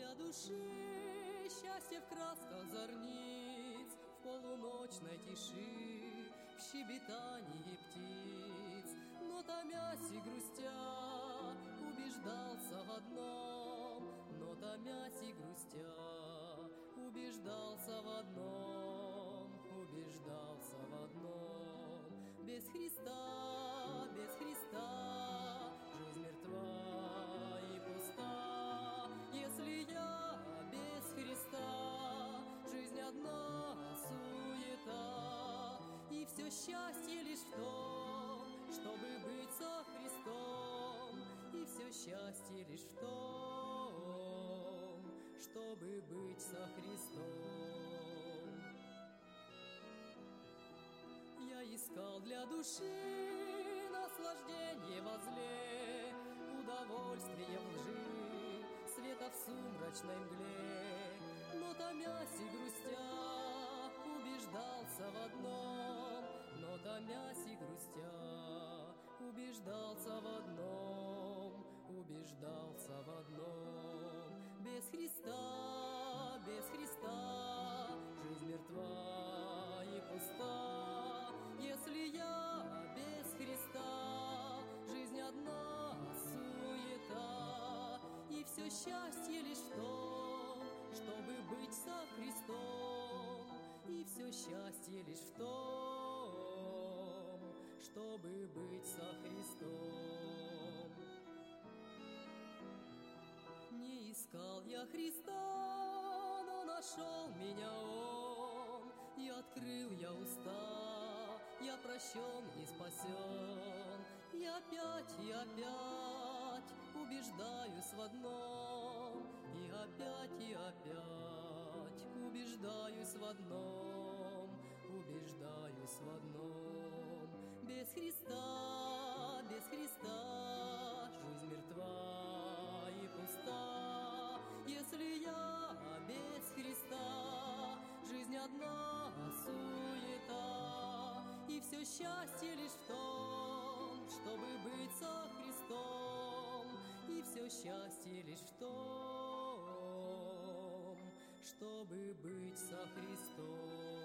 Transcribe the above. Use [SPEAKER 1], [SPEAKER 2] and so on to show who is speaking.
[SPEAKER 1] для души счастье в красках зорниц, в полуночной тиши, в щебетании птиц. Но томясь и грустя, убеждался в одном, но томясь и грустя, убеждался в одном, убеждался в одном. Без Христа, жизнь мертва и пуста. Если я без Христа, жизнь одна суета. И все счастье лишь в том, чтобы быть со Христом. И все счастье лишь в том, чтобы быть со Христом. Я искал для души наслаждение во зле, удовольствие в лжи, света в сумрачной мгле. Но томясь и грустя, убеждался в одном, но томясь и грустя, убеждался в одном, убеждался в одном. Без Христа, жизнь мертва и пуста. Если я без Христа, жизнь одна суета. И все счастье лишь в том, чтобы быть со Христом. И все счастье лишь в том, чтобы быть со Христом. Не искал я Христа, но нашел меня Он, и открыл я уста, я прощен и спасен. И опять убеждаюсь в одном, и опять убеждаюсь в одном, убеждаюсь в одном. Без Христа, жизнь мертва и пуста. Если я без Христа, жизнь одна суета. И все счастье лишь в том, чтобы быть со Христом. И все счастье лишь в том, чтобы быть со Христом. Чтобы быть со Христом.